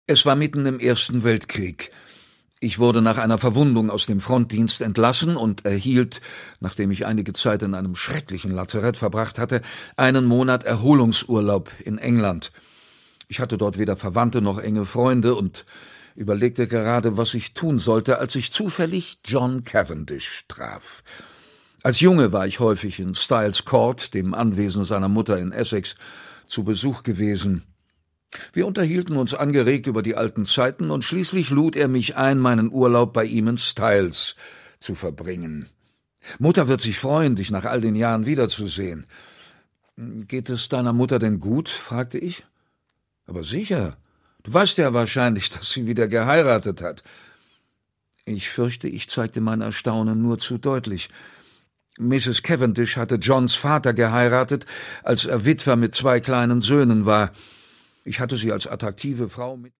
Es war mitten im Ersten Weltkrieg. Ich wurde nach einer Verwundung aus dem Frontdienst entlassen und erhielt, nachdem ich einige Zeit in einem schrecklichen Lazarett verbracht hatte, einen Monat Erholungsurlaub in England. Ich hatte dort weder Verwandte noch enge Freunde und überlegte gerade, was ich tun sollte, als ich zufällig John Cavendish traf. Als Junge war ich häufig in Styles Court, dem Anwesen seiner Mutter in Essex, zu Besuch gewesen. Wir unterhielten uns angeregt über die alten Zeiten und schließlich lud er mich ein, meinen Urlaub bei ihm in Styles zu verbringen. »Mutter wird sich freuen, dich nach all den Jahren wiederzusehen.« »Geht es deiner Mutter denn gut?« fragte ich. »Aber sicher. Du weißt ja wahrscheinlich, dass sie wieder geheiratet hat.« Ich fürchte, ich zeigte mein Erstaunen nur zu deutlich. Mrs. Cavendish hatte Johns Vater geheiratet, als er Witwer mit 2 kleinen Söhnen war. Ich hatte sie als attraktive Frau mit